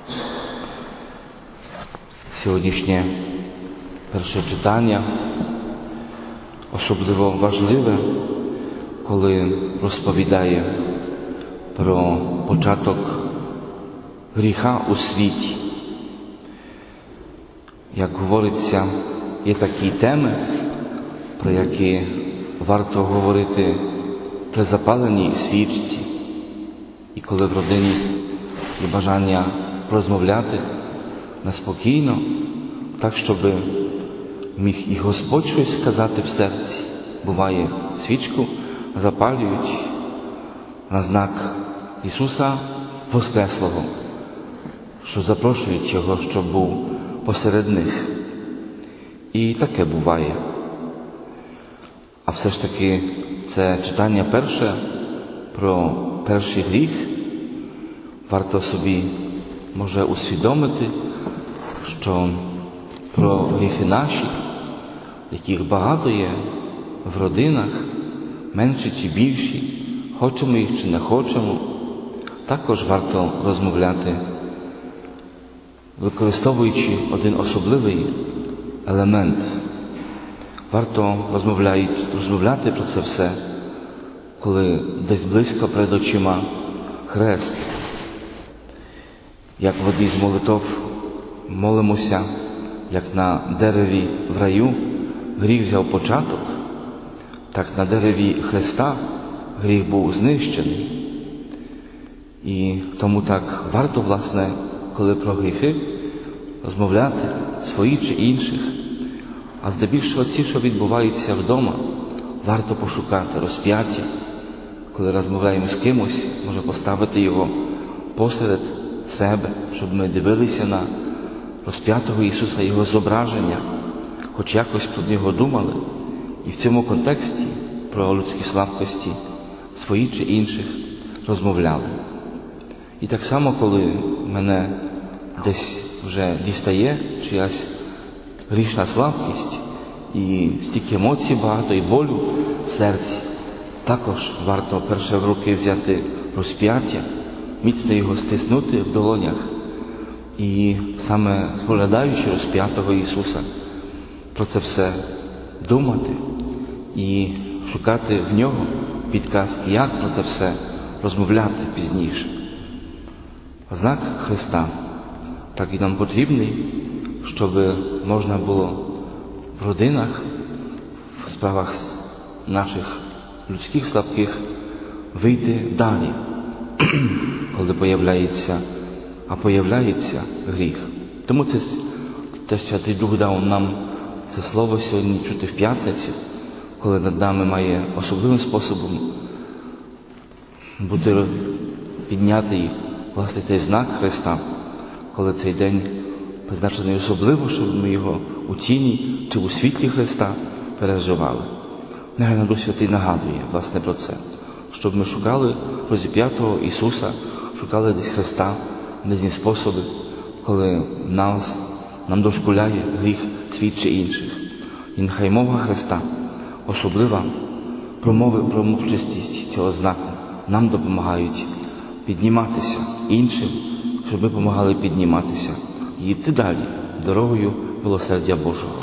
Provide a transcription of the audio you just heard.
Сьогоднішнє перше читання особливо важливе, коли розповідає про початок гріха у світі. Як говориться, є такі теми, про які варто говорити при запаленій свічці. І коли в родині є бажання розмовляти неспокійно, так, щоб міг і Господь щось сказати в серці. Буває, свічку запалюють на знак Ісуса Воскреслого, що запрошують Його, щоб був посеред них. І таке буває. А все ж таки це читання перше про перший гріх. Варто собі, може, усвідомити, що про гріхи наші, яких багато є в родинах, менші чи більші, хочемо їх чи не хочемо, також варто розмовляти, використовуючи один особливий елемент. Варто розмовляти про це все, коли десь близько перед очима хрест. Як в одній з молитов молимося, як на дереві в раю гріх взяв початок, так на дереві Христа гріх був знищений. І тому так варто, власне, коли про гріхи розмовляти, свої чи інших, а здебільшого ті, що відбуваються вдома, варто пошукати розп'яття. Коли розмовляємо з кимось, може поставити його посеред себе, щоб ми дивилися на розп'ятого Ісуса, Його зображення, хоч якось про нього думали, і в цьому контексті про людські слабкості свої чи інших розмовляли. І так само, коли мене десь вже дістає чиясь грішна слабкість, і стільки емоцій багато, і болю в серці, також варто перше в руки взяти розп'яття, міцно його стиснути в долонях і саме споглядаючи розп'ятого Ісуса, про це все думати і шукати в нього підказки, як про це все розмовляти пізніше. Знак Христа так і нам потрібний, щоб можна було в родинах, в справах наших людських слабких вийти далі, коли появляється гріх. Тому це Святий Дух дав нам це слово сьогодні чути в п'ятницю, коли над нами має особливим способом бути піднятий, власне, цей знак Христа, коли цей день призначений особливо, щоб ми його у тіні чи у світлі Христа переживали. Нехай нам Дух Святий нагадує, власне, про це, щоб ми шукали розіп'ятого Ісуса, шукали десь Христа, різні способи, коли нам дошкуляє гріх світ чи інших. І нехай мова Христа, особлива промовчастість цього знаку, нам допомагають підніматися іншим, щоб ми допомагали підніматися і йти далі дорогою милосердя Божого.